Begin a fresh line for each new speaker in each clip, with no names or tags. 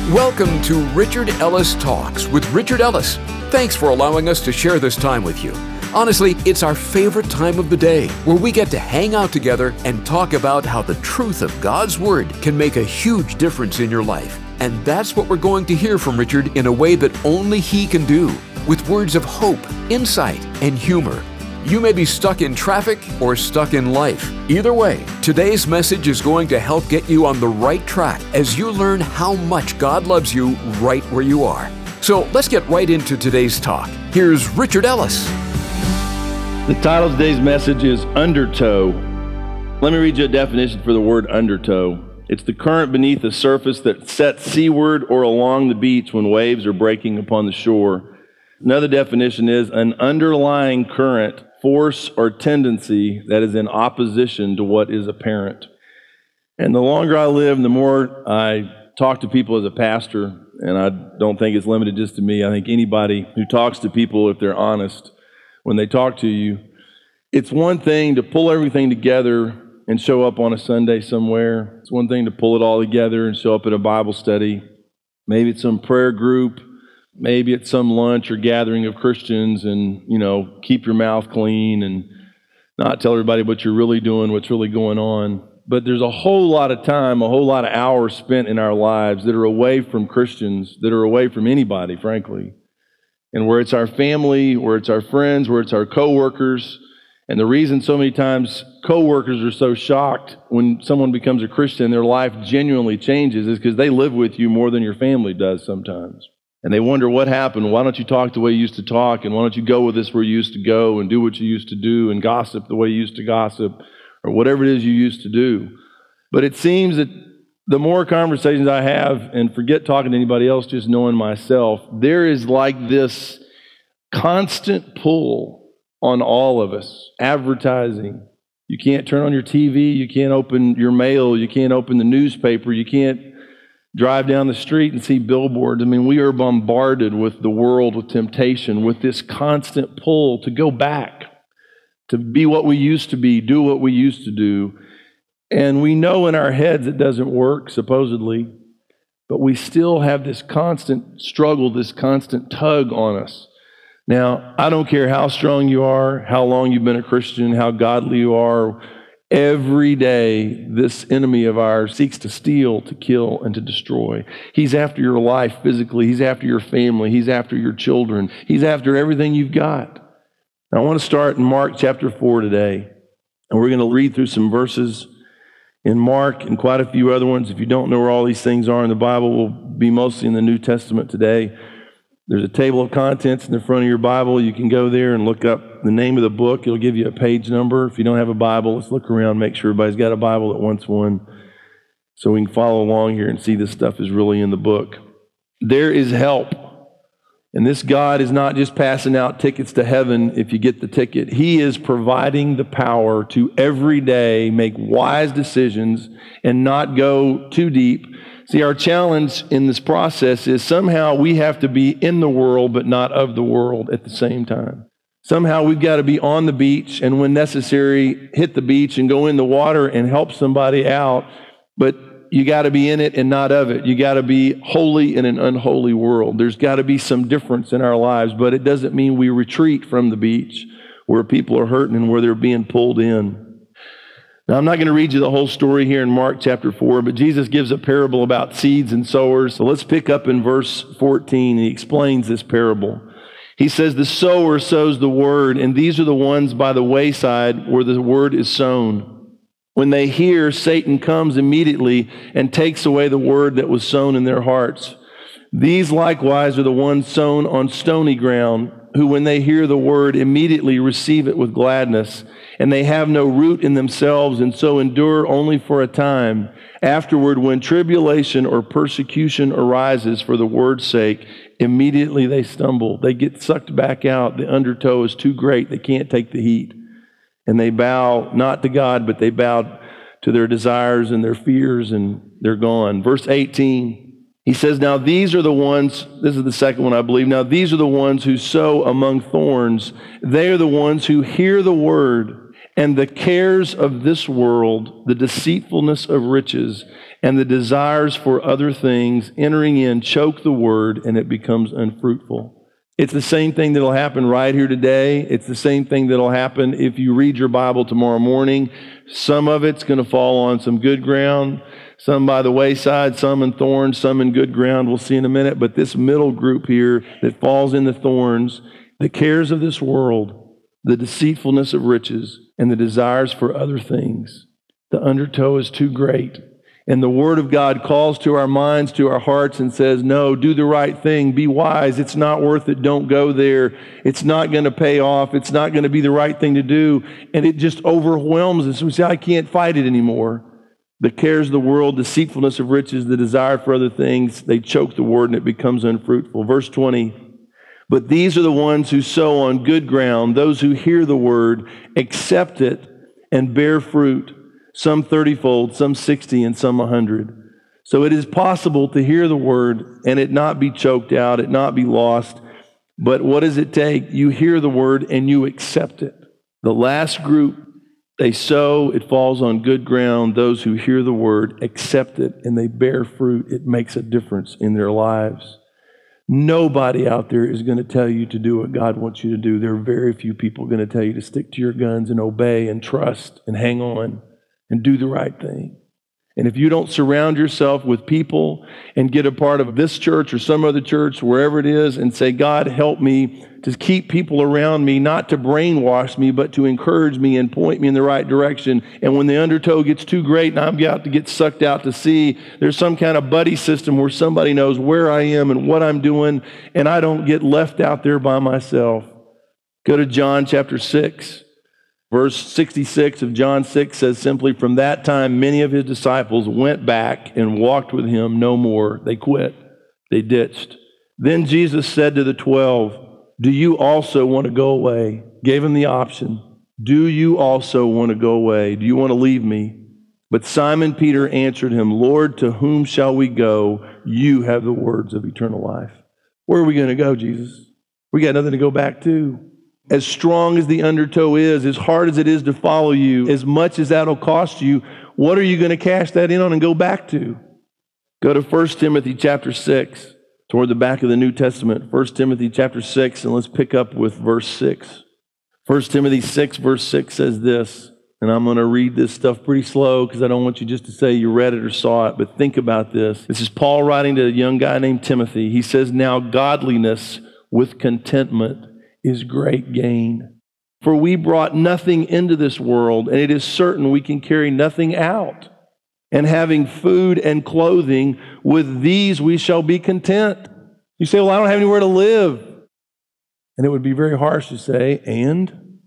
Welcome to Richard Ellis Talks with Richard Ellis. Thanks for allowing us to share this time with you. Honestly, it's our favorite time of the day where we get to hang out together and talk about how the truth of God's Word can make a huge difference in your life. And that's what we're going to hear from Richard in a way that only he can do, with words of hope, insight, and humor. You may be stuck in traffic or stuck in life. Either way, today's message is going to help get you on the right track as you learn how much God loves you right where you are. So let's get right into today's talk. Here's Richard Ellis.
The title of today's message is Undertow. Let me read you a definition for the word undertow. It's the current beneath the surface that sets seaward or along the beach when waves are breaking upon the shore. Another definition is an underlying current, force, or tendency that is in opposition to what is apparent. And the longer I live, the more I talk to people as a pastor, and I don't think it's limited just to me. I think anybody who talks to people, if they're honest, when they talk to you, it's one thing to pull everything together and show up on a Sunday somewhere. It's one thing to pull it all together and show up at a Bible study. Maybe it's some prayer group. Maybe it's some lunch or gathering of Christians and, keep your mouth clean and not tell everybody what you're really doing, what's really going on. But there's a whole lot of time, a whole lot of hours spent in our lives that are away from Christians, that are away from anybody, frankly. And where it's our family, where it's our friends, where it's our coworkers. And the reason so many times coworkers are so shocked when someone becomes a Christian, their life genuinely changes, is because they live with you more than your family does sometimes. And they wonder what happened. Why don't you talk the way you used to talk? And why don't you go with us where you used to go and do what you used to do and gossip the way you used to gossip or whatever it is you used to do? But it seems that the more conversations I have, and forget talking to anybody else, just knowing myself, there is like this constant pull on all of us. Advertising. You can't turn on your TV. You can't open your mail. You can't open the newspaper. You can't drive down the street and see billboards. I mean, we are bombarded with the world, with temptation, with this constant pull to go back, to be what we used to be, do what we used to do. And we know in our heads it doesn't work, supposedly, but we still have this constant struggle, this constant tug on us. Now, I don't care how strong you are, how long you've been a Christian, how godly you are. Every day, this enemy of ours seeks to steal, to kill, and to destroy. He's after your life physically. He's after your family. He's after your children. He's after everything you've got. Now, I want to start in Mark chapter 4 today, and we're going to read through some verses in Mark and quite a few other ones. If you don't know where all these things are in the Bible, we'll be mostly in the New Testament today. There's a table of contents in the front of your Bible. You can go there and look up the name of the book. It'll give you a page number. If you don't have a Bible, let's look around, make sure everybody's got a Bible that wants one, so we can follow along here and see this stuff is really in the book. There is help. And this God is not just passing out tickets to heaven if you get the ticket. He is providing the power to every day make wise decisions and not go too deep. See, our challenge in this process is somehow we have to be in the world but not of the world at the same time. Somehow we've got to be on the beach and when necessary hit the beach and go in the water and help somebody out, but you got to be in it and not of it. You got to be holy in an unholy world. There's got to be some difference in our lives, but it doesn't mean we retreat from the beach where people are hurting and where they're being pulled in. Now, I'm not going to read you the whole story here in Mark chapter 4, but Jesus gives a parable about seeds and sowers. So let's pick up in verse 14. He explains this parable. He says, the sower sows the word, and these are the ones by the wayside where the word is sown. When they hear, Satan comes immediately and takes away the word that was sown in their hearts. These likewise are the ones sown on stony ground, who when they hear the word immediately receive it with gladness, and they have no root in themselves, and so endure only for a time. Afterward, when tribulation or persecution arises for the word's sake, immediately they stumble. They get sucked back out. The undertow is too great. They can't take the heat. And they bow not to God, but they bow to their desires and their fears, and they're gone. Verse 18. He says, now these are the ones, this is the second one I believe, now these are the ones who sow among thorns. They are the ones who hear the word, and the cares of this world, the deceitfulness of riches, and the desires for other things, entering in, choke the word, and it becomes unfruitful. It's the same thing that'll happen right here today. It's the same thing that'll happen if you read your Bible tomorrow morning. Some of it's going to fall on some good ground, some by the wayside, some in thorns, some in good ground. We'll see in a minute. But this middle group here that falls in the thorns, the cares of this world, the deceitfulness of riches, and the desires for other things. The undertow is too great. And the Word of God calls to our minds, to our hearts, and says, no, do the right thing, be wise. It's not worth it, don't go there. It's not going to pay off. It's not going to be the right thing to do. And it just overwhelms us. We say, I can't fight it anymore. The cares of the world, deceitfulness of riches, the desire for other things, they choke the Word and it becomes unfruitful. Verse 20, but these are the ones who sow on good ground, those who hear the Word, accept it, and bear fruit. Some 30-fold, some 60, and some 100. So it is possible to hear the word and it not be choked out, it not be lost. But what does it take? You hear the word and you accept it. The last group, they sow, it falls on good ground. Those who hear the word, accept it, and they bear fruit. It makes a difference in their lives. Nobody out there is going to tell you to do what God wants you to do. There are very few people going to tell you to stick to your guns and obey and trust and hang on and do the right thing. And if you don't surround yourself with people and get a part of this church or some other church, wherever it is, and say, God, help me to keep people around me, not to brainwash me, but to encourage me and point me in the right direction. And when the undertow gets too great and I'm about to get sucked out to sea, there's some kind of buddy system where somebody knows where I am and what I'm doing, and I don't get left out there by myself. Go to John chapter 6. Verse 66 of John 6 says simply, from that time many of his disciples went back and walked with him no more. They quit. They ditched. Then Jesus said to the 12, do you also want to go away? Gave him the option. Do you also want to go away? Do you want to leave me? But Simon Peter answered him, Lord, to whom shall we go? You have the words of eternal life. Where are we going to go, Jesus? We got nothing to go back to. As strong as the undertow is, as hard as it is to follow you, as much as that'll cost you, what are you going to cash that in on and go back to? Go to 1 Timothy chapter 6, toward the back of the New Testament. 1 Timothy chapter 6, and let's pick up with verse 6. 1 Timothy 6, verse 6 says this, and I'm going to read this stuff pretty slow because I don't want you just to say you read it or saw it, but think about this. This is Paul writing to a young guy named Timothy. He says, now godliness with contentment is great gain. For we brought nothing into this world, and it is certain we can carry nothing out. And having food and clothing, with these we shall be content. You say, well, I don't have anywhere to live. And it would be very harsh to say, and?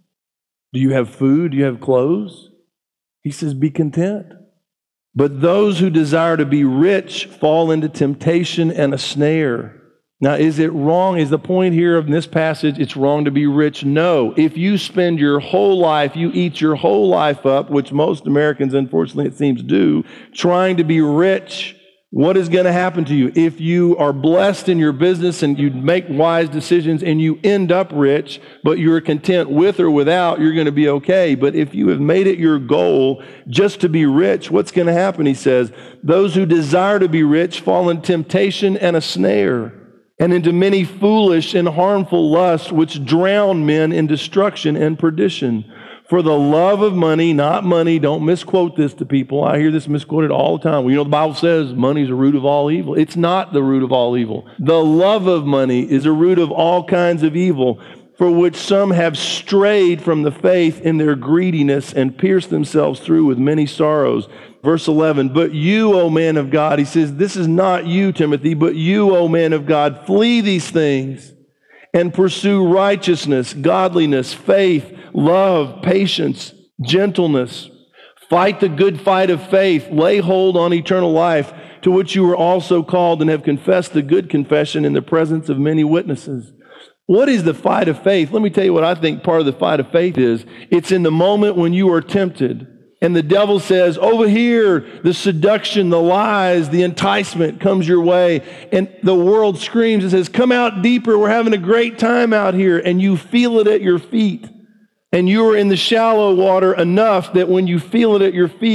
Do you have food? Do you have clothes? He says, be content. But those who desire to be rich fall into temptation and a snare. Now, is it wrong? Is the point here of this passage, it's wrong to be rich? No. If you spend your whole life, you eat your whole life up, which most Americans, unfortunately, it seems do, trying to be rich, what is going to happen to you? If you are blessed in your business and you make wise decisions and you end up rich, but you're content with or without, you're going to be okay. But if you have made it your goal just to be rich, what's going to happen? He says, those who desire to be rich fall in temptation and a snare, and into many foolish and harmful lusts, which drown men in destruction and perdition. For the love of money, not money, don't misquote this to people. I hear this misquoted all the time. Well, you know, the Bible says money's the root of all evil. It's not the root of all evil. The love of money is a root of all kinds of evil, for which some have strayed from the faith in their greediness and pierced themselves through with many sorrows. Verse 11, but you, O man of God, he says, this is not you, Timothy, but you, O man of God, flee these things and pursue righteousness, godliness, faith, love, patience, gentleness. Fight the good fight of faith. Lay hold on eternal life, to which you were also called and have confessed the good confession in the presence of many witnesses. What is the fight of faith? Let me tell you what I think part of the fight of faith is. It's in the moment when you are tempted and the devil says, over here, the seduction, the lies, the enticement comes your way. And the world screams and says, come out deeper. We're having a great time out here. And you feel it at your feet. And you are in the shallow water enough that when you feel it at your feet,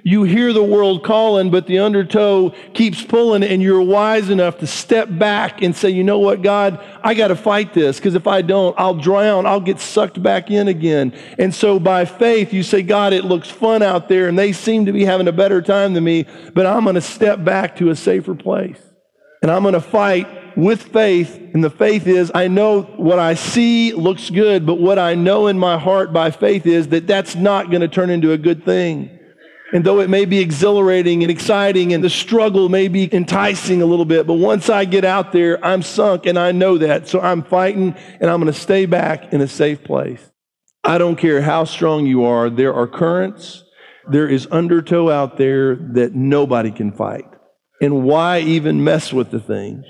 You hear the world calling, but the undertow keeps pulling, and you're wise enough to step back and say, you know what, God, I got to fight this, because if I don't, I'll drown. I'll get sucked back in again. And so by faith, you say, God, it looks fun out there, and they seem to be having a better time than me, but I'm going to step back to a safer place. And I'm going to fight with faith, and the faith is, I know what I see looks good, but what I know in my heart by faith is that that's not going to turn into a good thing. And though it may be exhilarating and exciting, and the struggle may be enticing a little bit, but once I get out there, I'm sunk, and I know that. So I'm fighting, and I'm going to stay back in a safe place. I don't care how strong you are. There are currents. There is undertow out there that nobody can fight. And why even mess with the thing?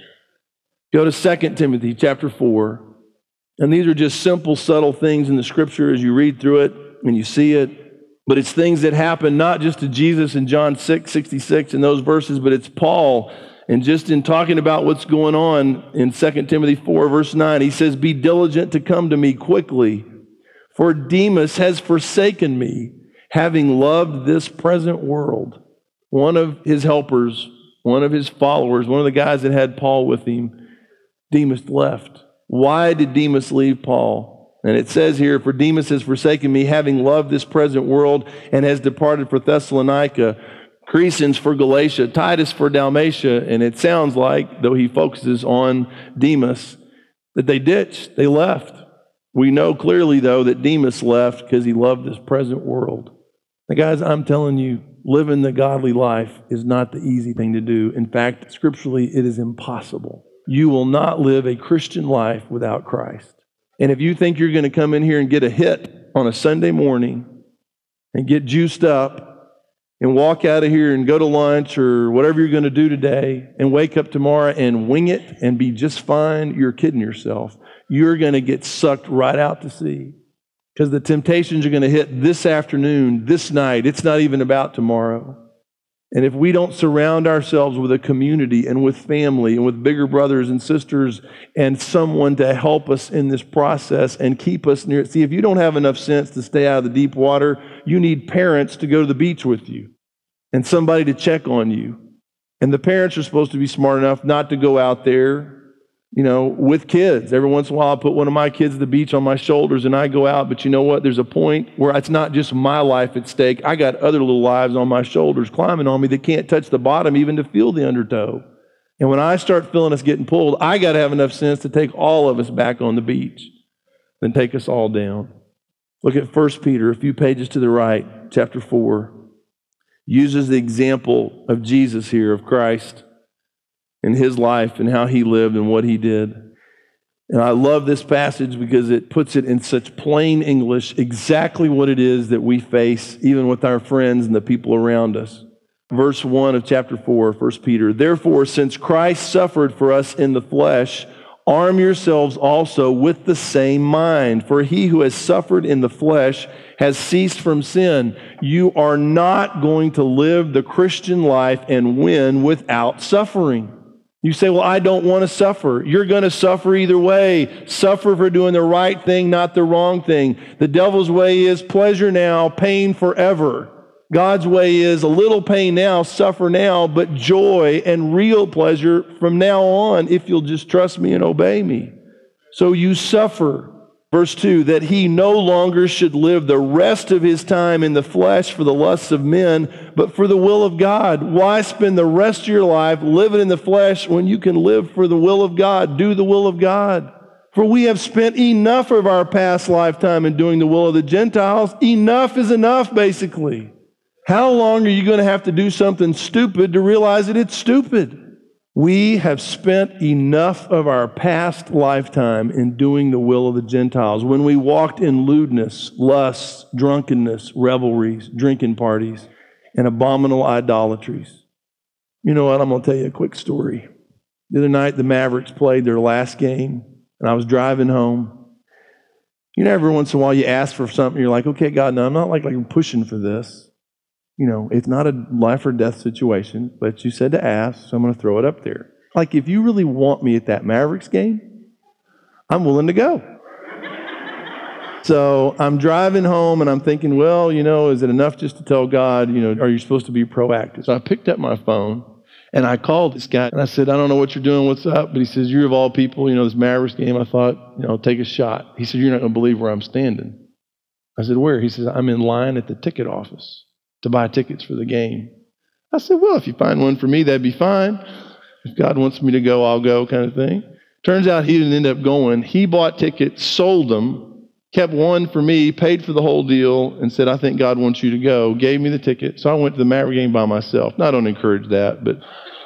Go to 2 Timothy chapter 4. And these are just simple, subtle things in the Scripture as you read through it and you see it. But it's things that happen not just to Jesus in John 6:66 and those verses, but it's Paul. And just in talking about what's going on in 2 Timothy 4, verse 9, he says, be diligent to come to me quickly, for Demas has forsaken me, having loved this present world. One of his helpers, one of his followers, one of the guys that had Paul with him, Demas left. Why did Demas leave Paul? And it says here, for Demas has forsaken me, having loved this present world, and has departed for Thessalonica, Crescens for Galatia, Titus for Dalmatia. And it sounds like, though he focuses on Demas, that they ditched, they left. We know clearly, though, that Demas left because he loved this present world. Now, guys, I'm telling you, living the godly life is not the easy thing to do. In fact, scripturally, it is impossible. You will not live a Christian life without Christ. And if you think you're going to come in here and get a hit on a Sunday morning and get juiced up and walk out of here and go to lunch or whatever you're going to do today and wake up tomorrow and wing it and be just fine, you're kidding yourself. You're going to get sucked right out to sea, because the temptations are going to hit this afternoon, this night. It's not even about tomorrow. And if we don't surround ourselves with a community and with family and with bigger brothers and sisters and someone to help us in this process and keep us near it. See, if you don't have enough sense to stay out of the deep water, you need parents to go to the beach with you and somebody to check on you. And the parents are supposed to be smart enough not to go out there, with kids. Every once in a while, I put one of my kids at the beach on my shoulders and I go out, but you know what? There's a point where it's not just my life at stake. I got other little lives on my shoulders climbing on me that can't touch the bottom even to feel the undertow. And when I start feeling us getting pulled, I got to have enough sense to take all of us back on the beach, then take us all down. Look at 1 Peter, a few pages to the right, chapter 4. Uses the example of Jesus here, of Christ, in his life and how he lived and what he did. And I love this passage because it puts it in such plain English exactly what it is that we face even with our friends and the people around us. Verse 1 of chapter 4, 1 Peter. Therefore, since Christ suffered for us in the flesh, arm yourselves also with the same mind. For he who has suffered in the flesh has ceased from sin. You are not going to live the Christian life and win without suffering. You say, well, I don't want to suffer. You're going to suffer either way. Suffer for doing the right thing, not the wrong thing. The devil's way is pleasure now, pain forever. God's way is a little pain now, suffer now, but joy and real pleasure from now on if you'll just trust me and obey me. So you suffer. Verse 2, that he no longer should live the rest of his time in the flesh for the lusts of men, but for the will of God. Why spend the rest of your life living in the flesh when you can live for the will of God? Do the will of God. For we have spent enough of our past lifetime in doing the will of the Gentiles. Enough is enough, basically. How long are you going to have to do something stupid to realize that it's stupid? We have spent enough of our past lifetime in doing the will of the Gentiles. When we walked in lewdness, lusts, drunkenness, revelries, drinking parties, and abominable idolatries. You know what? I'm going to tell you a quick story. The other night, the Mavericks played their last game, and I was driving home. Every once in a while you ask for something, you're like, okay, God, no, I'm not like I'm pushing for this. It's not a life or death situation, but you said to ask, so I'm going to throw it up there. Like, if you really want me at that Mavericks game, I'm willing to go. So I'm driving home and I'm thinking, well, is it enough just to tell God, are you supposed to be proactive? So I picked up my phone and I called this guy and I said, I don't know what you're doing, what's up? But he says, you're of all people, this Mavericks game. I thought, take a shot. He said, you're not going to believe where I'm standing. I said, where? He says, I'm in line at the ticket office to buy tickets for the game. I said, well, if you find one for me, that'd be fine. If God wants me to go, I'll go, kind of thing. Turns out he didn't end up going. He bought tickets, sold them, kept one for me, paid for the whole deal, and said, I think God wants you to go. Gave me the ticket. So I went to the Maverick game by myself. Now, I don't encourage that, but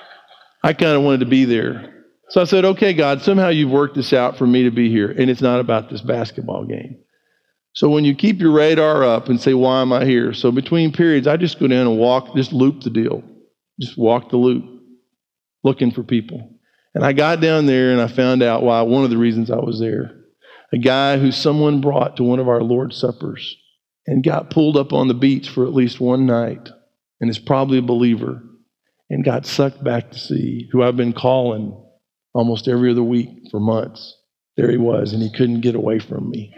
I kind of wanted to be there. So I said, okay, God, somehow you've worked this out for me to be here, and it's not about this basketball game. So when you keep your radar up and say, why am I here? So between periods, I just go down and walk, just loop the deal. Just walk the loop, looking for people. And I got down there and I found out why, one of the reasons I was there. A guy who someone brought to one of our Lord's Suppers and got pulled up on the beach for at least one night and is probably a believer and got sucked back to sea, who I've been calling almost every other week for months. There he was, and he couldn't get away from me.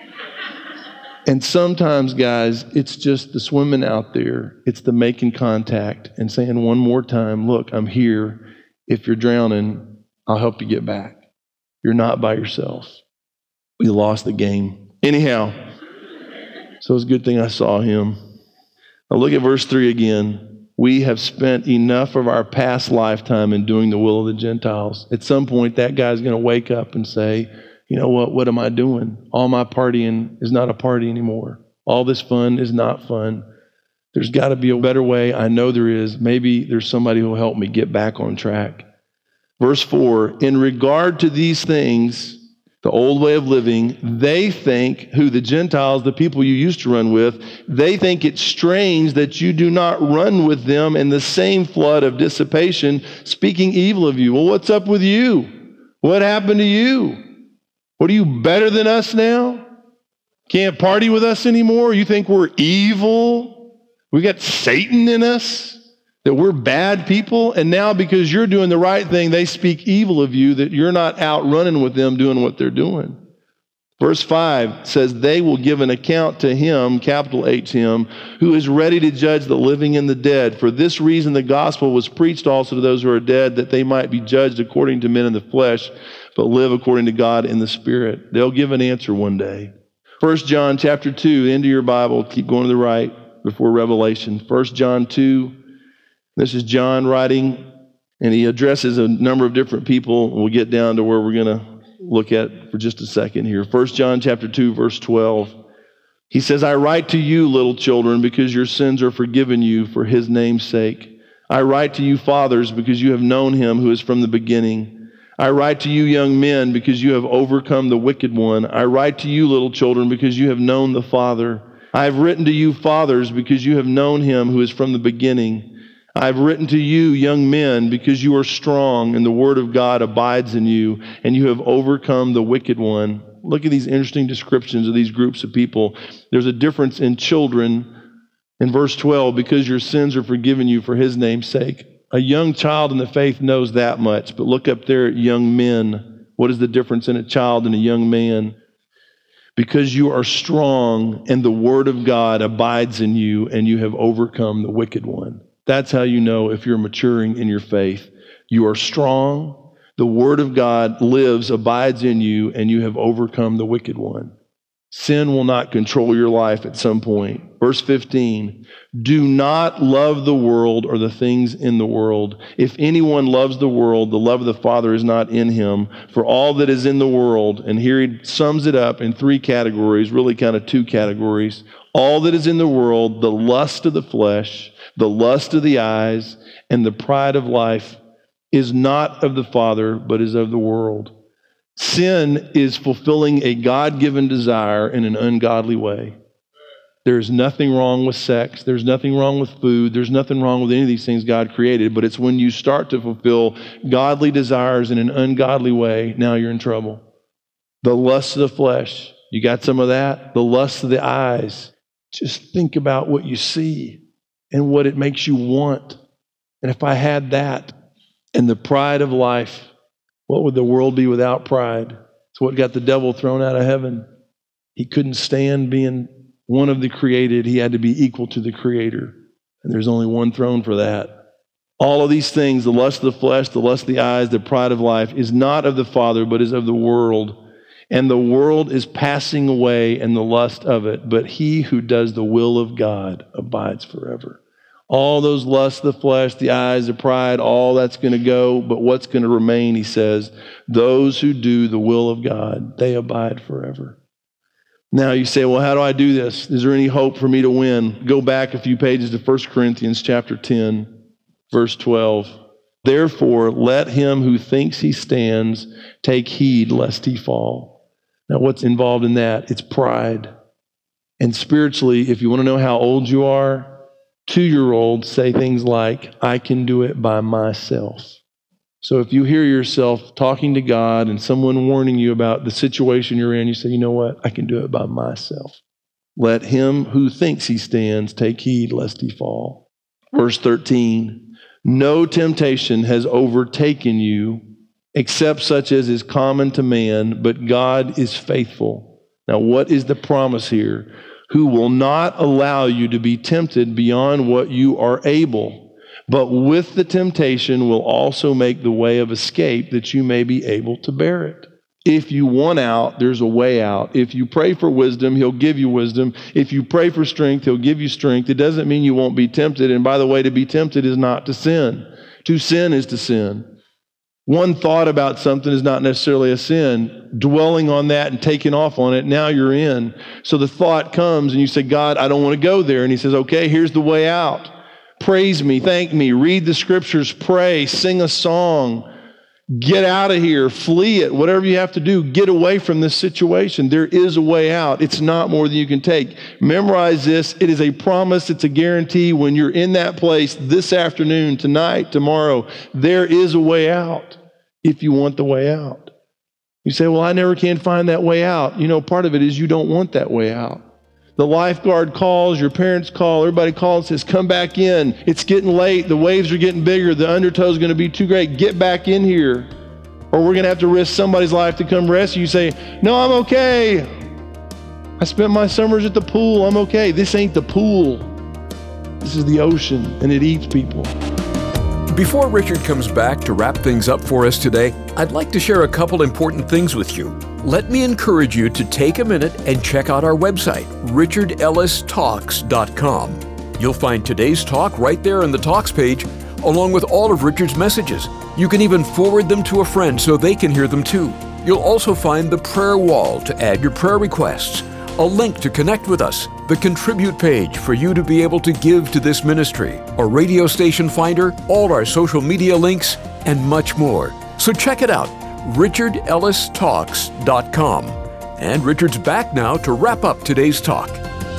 And sometimes, guys, it's just the swimming out there. It's the making contact and saying one more time, look, I'm here. If you're drowning, I'll help you get back. You're not by yourself. We lost the game. Anyhow, so it's a good thing I saw him. Now look at verse 3 again. We have spent enough of our past lifetime in doing the will of the Gentiles. At some point, that guy's going to wake up and say, you know what am I doing? All my partying is not a party anymore. All this fun is not fun. There's got to be a better way. I know there is. Maybe there's somebody who will help me get back on track. Verse 4, in regard to these things, the old way of living, they think, who the Gentiles, the people you used to run with, they think it's strange that you do not run with them in the same flood of dissipation, speaking evil of you. Well, what's up with you? What happened to you? What, are you better than us now? Can't party with us anymore? You think we're evil? We got Satan in us? That we're bad people? And now because you're doing the right thing, they speak evil of you, that you're not out running with them doing what they're doing. Verse 5 says, they will give an account to him, capital H him, who is ready to judge the living and the dead. For this reason the gospel was preached also to those who are dead, that they might be judged according to men in the flesh, but live according to God in the Spirit. They'll give an answer one day. 1 John chapter 2, the end of your Bible, keep going to the right before Revelation. 1 John 2, this is John writing, and he addresses a number of different people. We'll get down to where we're going to look at for just a second here. 1 John chapter 2, verse 12. He says, I write to you, little children, because your sins are forgiven you for his name's sake. I write to you, fathers, because you have known him who is from the beginning. I write to you, young men, because you have overcome the wicked one. I write to you, little children, because you have known the Father. I have written to you, fathers, because you have known him who is from the beginning. I have written to you, young men, because you are strong, and the word of God abides in you, and you have overcome the wicked one. Look at these interesting descriptions of these groups of people. There's a difference in children. In verse 12, because your sins are forgiven you for his name's sake. A young child in the faith knows that much, but look up there at young men. What is the difference in a child and a young man? Because you are strong, and the word of God abides in you, and you have overcome the wicked one. That's how you know if you're maturing in your faith. You are strong, the word of God lives, abides in you, and you have overcome the wicked one. Sin will not control your life at some point. Verse 15, do not love the world or the things in the world. If anyone loves the world, the love of the Father is not in him. For all that is in the world, and here he sums it up in three categories, really kind of two categories. All that is in the world, the lust of the flesh, the lust of the eyes, and the pride of life is not of the Father, but is of the world. Sin is fulfilling a God-given desire in an ungodly way. There's nothing wrong with sex. There's nothing wrong with food. There's nothing wrong with any of these things God created, but it's when you start to fulfill godly desires in an ungodly way, now you're in trouble. The lust of the flesh, you got some of that? The lust of the eyes. Just think about what you see and what it makes you want. And if I had that, and the pride of life, what would the world be without pride? It's what got the devil thrown out of heaven. He couldn't stand being one of the created. He had to be equal to the Creator. And there's only one throne for that. All of these things, the lust of the flesh, the lust of the eyes, the pride of life, is not of the Father, but is of the world. And the world is passing away and the lust of it, but he who does the will of God abides forever. All those lusts of the flesh, the eyes, the pride, all that's going to go, but what's going to remain, he says, those who do the will of God, they abide forever. Now you say, well, how do I do this? Is there any hope for me to win? Go back a few pages to 1 Corinthians chapter 10, verse 12. Therefore, let him who thinks he stands take heed lest he fall. Now what's involved in that? It's pride. And spiritually, if you want to know how old you are, 2-year-olds say things like, I can do it by myself. So if you hear yourself talking to God and someone warning you about the situation you're in, you say, you know what? I can do it by myself. Let him who thinks he stands take heed lest he fall. Verse 13, no temptation has overtaken you except such as is common to man, but God is faithful. Now what is the promise here? Who will not allow you to be tempted beyond what you are able, but with the temptation will also make the way of escape that you may be able to bear it. If you want out, there's a way out. If you pray for wisdom, he'll give you wisdom. If you pray for strength, he'll give you strength. It doesn't mean you won't be tempted. And by the way, to be tempted is not to sin. To sin is to sin. One thought about something is not necessarily a sin. Dwelling on that and taking off on it, now you're in. So the thought comes and you say, God, I don't want to go there. And he says, okay, here's the way out. Praise me, thank me, read the scriptures, pray, sing a song, get out of here, flee it, whatever you have to do, get away from this situation. There is a way out. It's not more than you can take. Memorize this. It is a promise. It's a guarantee. When you're in that place this afternoon, tonight, tomorrow, there is a way out if you want the way out. You say, well, I never can find that way out. You know, part of it is you don't want that way out. The lifeguard calls, your parents call, everybody calls and says, come back in. It's getting late. The waves are getting bigger. The undertow is going to be too great. Get back in here. Or we're going to have to risk somebody's life to come rescue you. You say, no, I'm okay. I spent my summers at the pool. I'm okay. This ain't the pool. This is the ocean, and it eats people.
Before Richard comes back to wrap things up for us today, I'd like to share a couple important things with you. Let me encourage you to take a minute and check out our website, richardellistalks.com. You'll find today's talk right there on the Talks page, along with all of Richard's messages. You can even forward them to a friend so they can hear them too. You'll also find the prayer wall to add your prayer requests, a link to connect with us, the contribute page for you to be able to give to this ministry, a radio station finder, all our social media links, and much more. So check it out, richardellistalks.com. And Richard's back now to wrap up today's talk.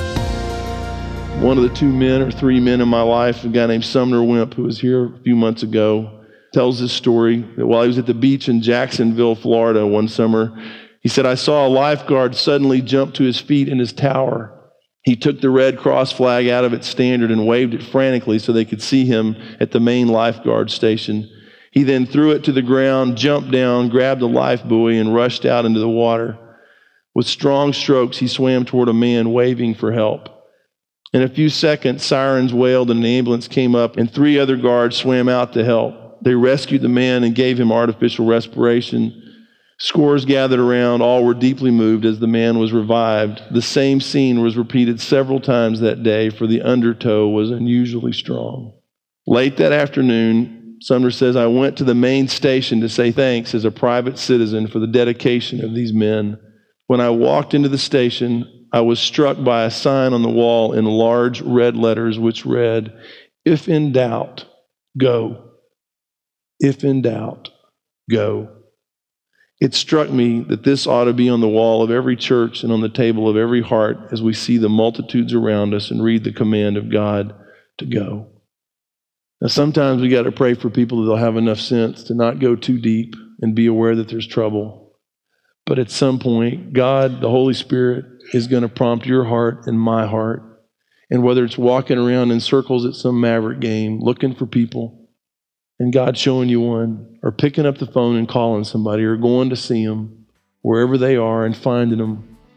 One of the 2 men or 3 men in my life, a guy named Sumner Wimp, who was here a few months ago, tells this story that while he was at the beach in Jacksonville, Florida one summer, he said, I saw a lifeguard suddenly jump to his feet in his tower. He took the Red Cross flag out of its standard and waved it frantically so they could see him at the main lifeguard station. He then threw it to the ground, jumped down, grabbed a life buoy, and rushed out into the water. With strong strokes, he swam toward a man waving for help. In a few seconds, sirens wailed and an ambulance came up, and 3 other guards swam out to help. They rescued the man and gave him artificial respiration. Scores gathered around. All were deeply moved as the man was revived. The same scene was repeated several times that day, for the undertow was unusually strong. Late that afternoon, Sumner says, I went to the main station to say thanks as a private citizen for the dedication of these men. When I walked into the station, I was struck by a sign on the wall in large red letters which read, if in doubt, go. If in doubt, go. It struck me that this ought to be on the wall of every church and on the table of every heart as we see the multitudes around us and read the command of God to go. Now, sometimes we got to pray for people that'll have enough sense to not go too deep and be aware that there's trouble. But at some point, God, the Holy Spirit, is going to prompt your heart and my heart. And whether it's walking around in circles at some Maverick game, looking for people, and God showing you one, or picking up the phone and calling somebody, or going to see them wherever they are and finding them.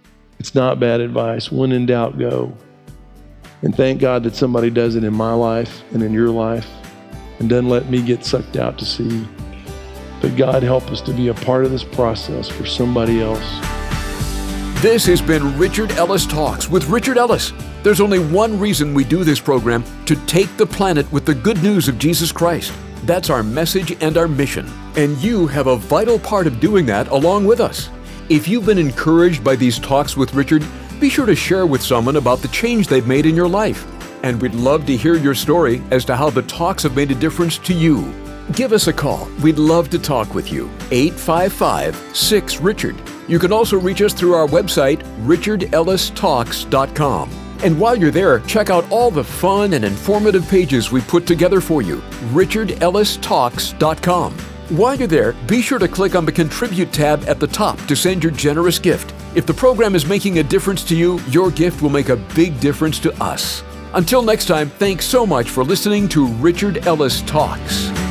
It's not bad advice. When in doubt, go. And thank God that somebody does it in my life and in your life and doesn't let me get sucked out to sea. But God, help us to be a part of this process for somebody else.
This has been Richard Ellis Talks with Richard Ellis. There's only one reason we do this program: to take the planet with the good news of Jesus Christ. That's our message and our mission. And you have a vital part of doing that along with us. If you've been encouraged by these talks with Richard, be sure to share with someone about the change they've made in your life. And we'd love to hear your story as to how the talks have made a difference to you. Give us a call. We'd love to talk with you. 855-6-RICHARD. You can also reach us through our website, richardellistalks.com. And while you're there, check out all the fun and informative pages we put together for you, richardellistalks.com. While you're there, be sure to click on the Contribute tab at the top to send your generous gift. If the program is making a difference to you, your gift will make a big difference to us. Until next time, thanks so much for listening to Richard Ellis Talks.